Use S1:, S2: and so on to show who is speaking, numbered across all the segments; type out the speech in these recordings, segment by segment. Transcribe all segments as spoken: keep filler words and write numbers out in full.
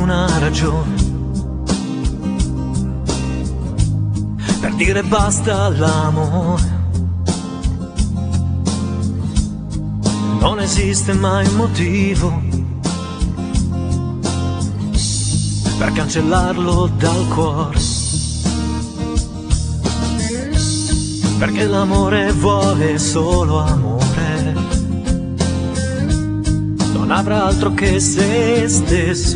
S1: una ragione per dire basta all'amore. Non esiste mai un motivo per cancellarlo dal cuore, perché l'amore vuole solo amore, non avrà altro che se stesso.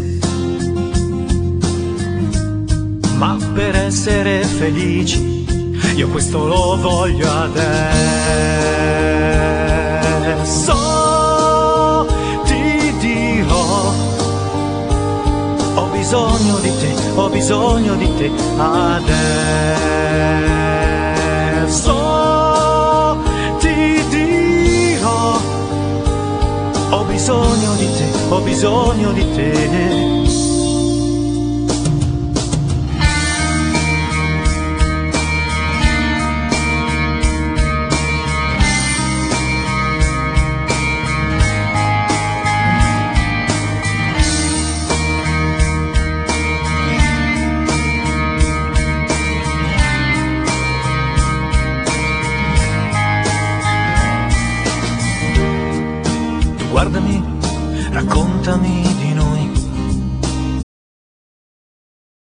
S1: Ma per essere felici io questo lo voglio adesso. Ti dirò, ho bisogno di te, ho bisogno di te adesso. Ti dirò, ho bisogno di te, ho bisogno di te.